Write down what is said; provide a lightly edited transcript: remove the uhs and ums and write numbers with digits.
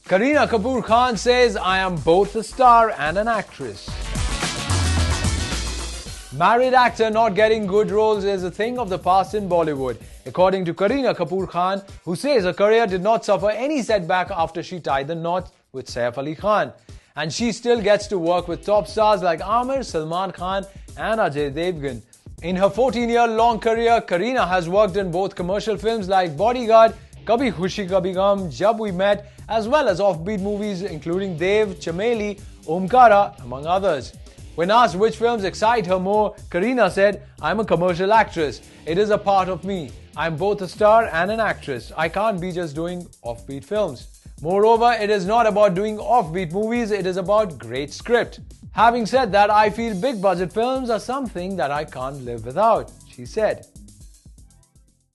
Kareena Kapoor Khan says, I am both a star and an actress. Married actor not getting good roles is a thing of the past in Bollywood, according to Kareena Kapoor Khan, who says her career did not suffer any setback after she tied the knot with Saif Ali Khan. And she still gets to work with top stars like Aamir, Salman Khan and Ajay Devgan. In her 14-year-long career, Kareena has worked in both commercial films like Bodyguard, Kabhi Khushi Kabhi Gham, Jab We Met, as well as offbeat movies including Dev, Chameli, Omkara, among others. When asked which films excite her more, Kareena said, I'm a commercial actress. It is a part of me. I'm both a star and an actress. I can't be just doing offbeat films. Moreover, it is not about doing offbeat movies, it is about great script. Having said that, I feel big budget films are something that I can't live without, she said.